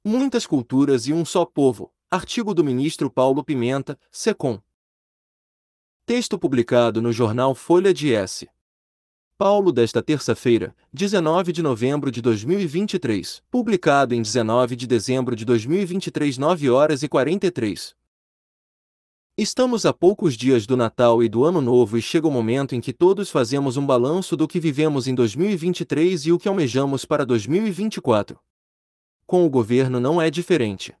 Muitas culturas e um só povo. Artigo do ministro Paulo Pimenta, Secom. Texto publicado no jornal Folha de S. Paulo desta terça-feira, 19 de novembro de 2023, publicado em 19 de dezembro de 2023, 9 horas e 43. Estamos a poucos dias do Natal e do Ano Novo e chega o momento em que todos fazemos um balanço do que vivemos em 2023 e o que almejamos para 2024. Com o governo não é diferente.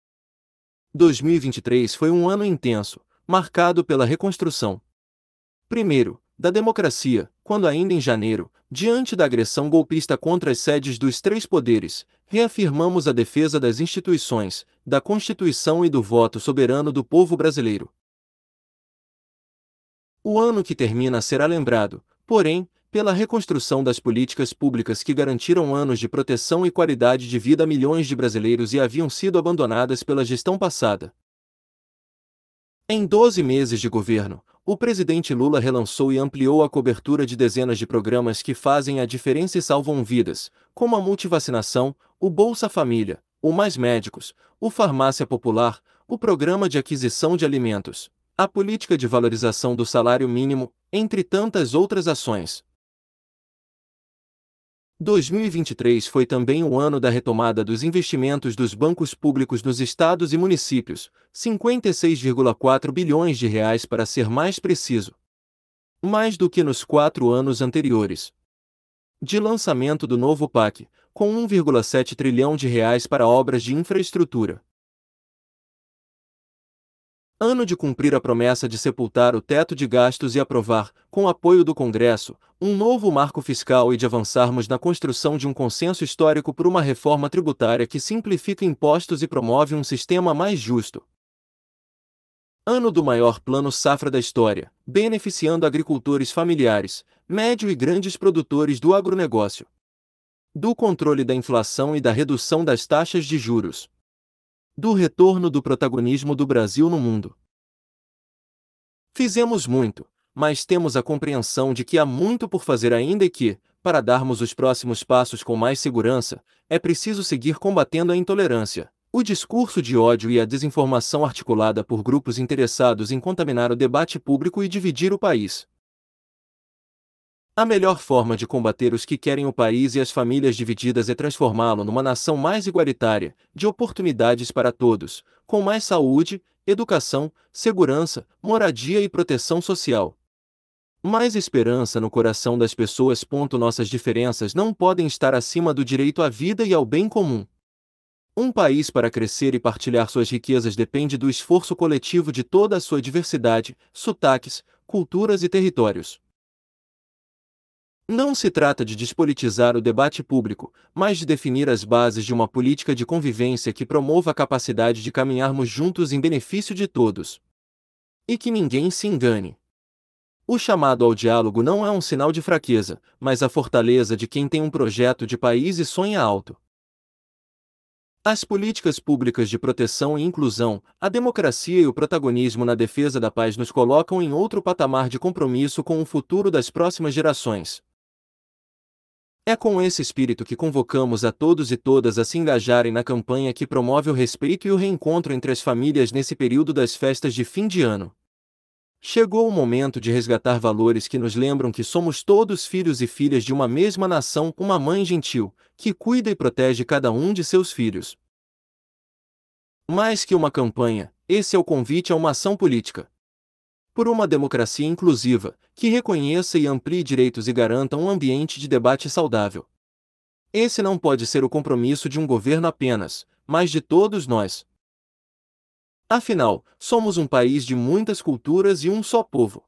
2023 foi um ano intenso, marcado pela reconstrução. Primeiro, da democracia, quando ainda em janeiro, diante da agressão golpista contra as sedes dos três poderes, reafirmamos a defesa das instituições, da Constituição e do voto soberano do povo brasileiro. O ano que termina será lembrado, porém, pela reconstrução das políticas públicas que garantiram anos de proteção e qualidade de vida a milhões de brasileiros e haviam sido abandonadas pela gestão passada. Em 12 meses de governo, o presidente Lula relançou e ampliou a cobertura de dezenas de programas que fazem a diferença e salvam vidas, como a multivacinação, o Bolsa Família, o Mais Médicos, o Farmácia Popular, o Programa de Aquisição de Alimentos, a política de valorização do salário mínimo, entre tantas outras ações. 2023 foi também o ano da retomada dos investimentos dos bancos públicos nos estados e municípios, 56,4 bilhões de reais para ser mais preciso. Mais do que nos 4 anos anteriores. De lançamento do novo PAC, com 1,7 trilhão de reais para obras de infraestrutura. Ano de cumprir a promessa de sepultar o teto de gastos e aprovar, com apoio do Congresso, um novo marco fiscal e de avançarmos na construção de um consenso histórico por uma reforma tributária que simplifica impostos e promove um sistema mais justo. Ano do maior plano safra da história, beneficiando agricultores familiares, médio e grandes produtores do agronegócio. Do controle da inflação e da redução das taxas de juros. Do retorno do protagonismo do Brasil no mundo. Fizemos muito, mas temos a compreensão de que há muito por fazer ainda e que, para darmos os próximos passos com mais segurança, é preciso seguir combatendo a intolerância, o discurso de ódio e a desinformação articulada por grupos interessados em contaminar o debate público e dividir o país. A melhor forma de combater os que querem o país e as famílias divididas é transformá-lo numa nação mais igualitária, de oportunidades para todos, com mais saúde, educação, segurança, moradia e proteção social. Mais esperança no coração das pessoas. Nossas diferenças não podem estar acima do direito à vida e ao bem comum. Um país para crescer e partilhar suas riquezas depende do esforço coletivo de toda a sua diversidade, sotaques, culturas e territórios. Não se trata de despolitizar o debate público, mas de definir as bases de uma política de convivência que promova a capacidade de caminharmos juntos em benefício de todos. E que ninguém se engane. O chamado ao diálogo não é um sinal de fraqueza, mas a fortaleza de quem tem um projeto de país e sonha alto. As políticas públicas de proteção e inclusão, a democracia e o protagonismo na defesa da paz nos colocam em outro patamar de compromisso com o futuro das próximas gerações. É com esse espírito que convocamos a todos e todas a se engajarem na campanha que promove o respeito e o reencontro entre as famílias nesse período das festas de fim de ano. Chegou o momento de resgatar valores que nos lembram que somos todos filhos e filhas de uma mesma nação, uma mãe gentil, que cuida e protege cada um de seus filhos. Mais que uma campanha, esse é o convite a uma ação política. Por uma democracia inclusiva, que reconheça e amplie direitos e garanta um ambiente de debate saudável. Esse não pode ser o compromisso de um governo apenas, mas de todos nós. Afinal, somos um país de muitas culturas e um só povo.